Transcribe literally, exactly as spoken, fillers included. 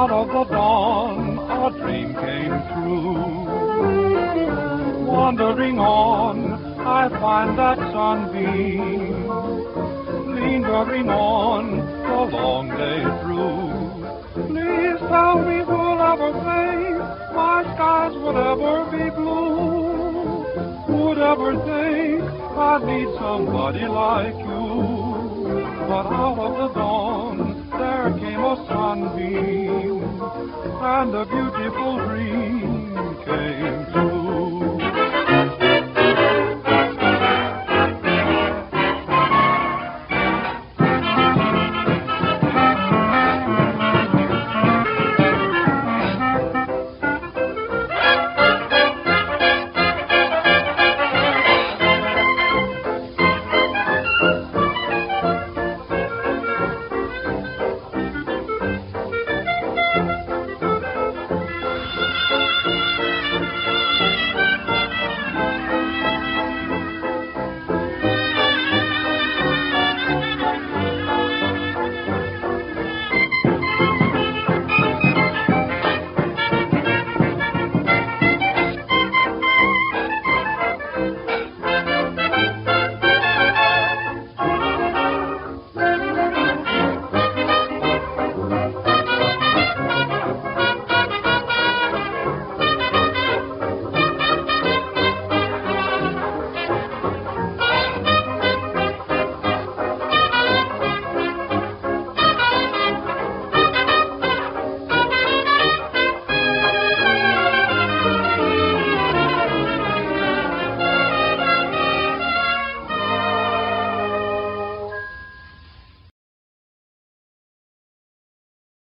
out of the dawn a dream came true. Wandering on, I find that sunbeam, lingering on the long day through. Please tell me who'll ever think my skies would ever be blue? Would ever think I'd need somebody like you? But out of the dawn there came a sunbeam, and a beautiful dream came true.